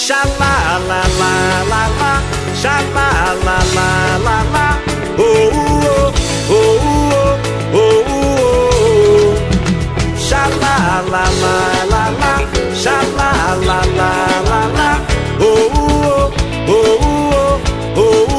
Xalalalala, xalalalala, oh, oh, oh, oh, oh, oh. Xalalalala, xalalalala, oh, oh, oh, oh,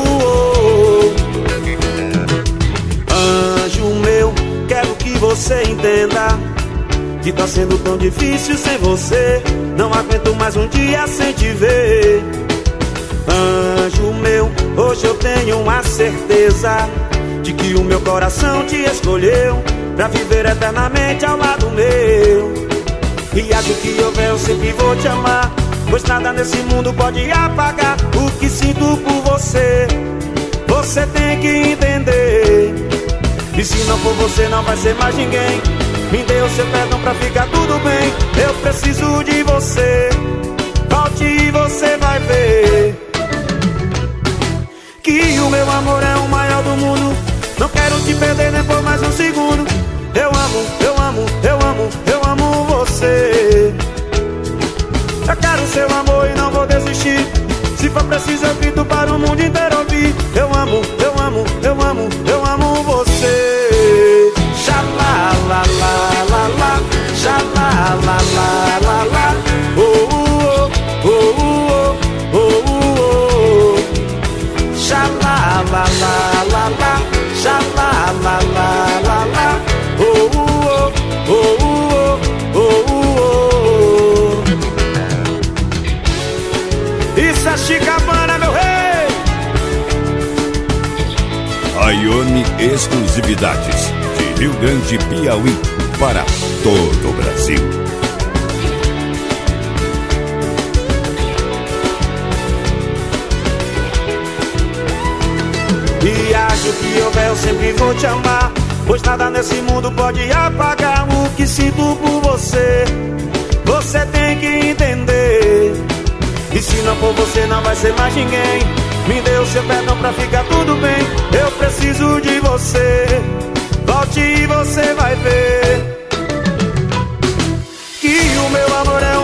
oh. Anjo meu, quero que você entenda que tá sendo tão difícil sem você. Não aguento mais um dia sem te ver. Anjo meu, hoje eu tenho uma certeza de que o meu coração te escolheu pra viver eternamente ao lado meu. E acho que houver eu sempre vou te amar, pois nada nesse mundo pode apagar o que sinto por você. Você tem que entender, e se não for você não vai ser mais ninguém. Me dê o seu perdão pra ficar tudo bem. Eu preciso de você. Volte e você vai ver que o meu amor é o maior do mundo. Não quero te perder nem por mais um segundo. Eu amo, eu amo, eu amo, eu amo você. Eu quero seu amor e não vou desistir. Se for preciso eu grito para o mundo inteiro ouvir. Eu amo, eu amo, eu amo, eu amo você. Xalalalala, xalalalala, oh, oh, oh, oh, oh, oh. Xalalalala, xalalalala, oh, oh, oh, oh, oh. Isso é Chicabana, meu rei. Ione Exclusividades, de Rio Grande, Piauí, para todo o Brasil. E acho que houver eu sempre vou te amar, pois nada nesse mundo pode apagar o que sinto por você. Você tem que entender, e se não for você não vai ser mais ninguém. Me dê o seu perdão pra ficar tudo bem. Eu preciso de você. Volte e você vai ver que o meu amor é